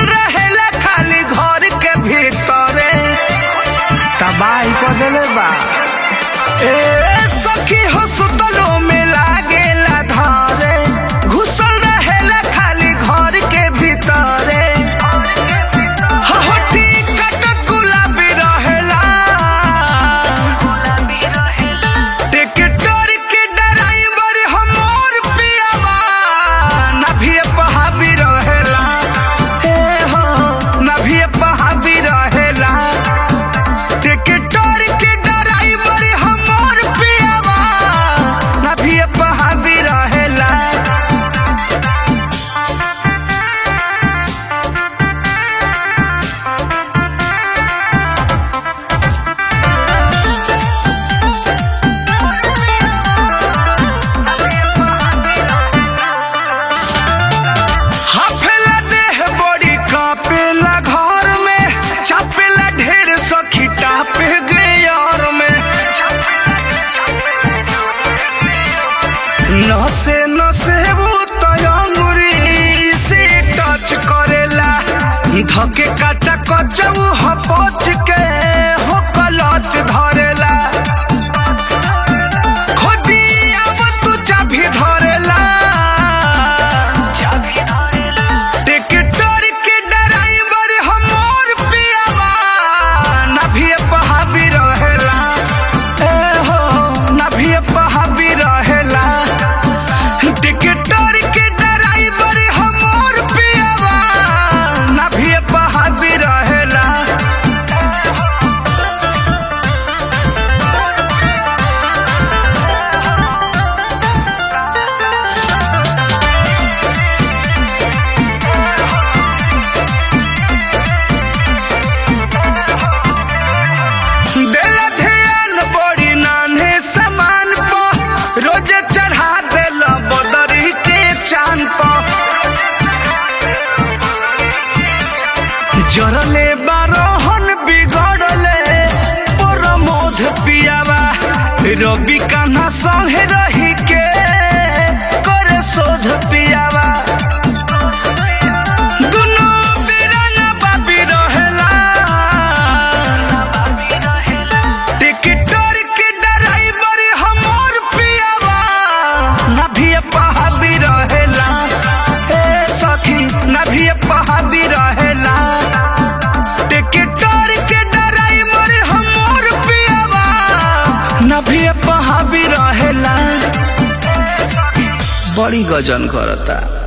घुसल रहेला खाली घर के भीतरे तबाही को देले बा। सखी हो सुतलो में लागेला धारे घुसल रहेला खाली घर के भीतरे होठी कटक गुलाबी रहेला टिकटर के ड्राइवर हमर पियावा नभी पहाबी रहेला हो नभी पहाबी रहेला टिकटर के ड्राइवर हमर पियावा नभी पहाबी रहेला। हाफेला देह बड़ी कापेला घर में चापेला ढेर सखी टापे गे यार में नसे नसे वो तयंगुरी से टच करेला धके काचा कचऊ हपोच के हो कलच धरेला खोदी अब तू चाभी धरेला टिकटर के ड्राइवर हमर पियावा नभी पहाबी रहेला हो नभी पहाबी रहेला टिकटर के ड्राइवर हमर पियावा नभी पहाबी रहेला। देला ध्यान बड़ी नान्हे सामान पर रोजे चढ़ा देला बदरी के चांद पर जरले बारोहन बिगड़ले प्रमोद पियावा रवि कान्हा संगे रही के करे शोध पियावा दुनो बीराना बाबी रहेला टिकटर के ड्राइवर हमर पियावा नभी पहाबी रहेला सखी नभी पहाबी रहेला टिकटर के ड्राइवर हमर पियावा नभी पहाबी रहेला बड़ी गजन करता।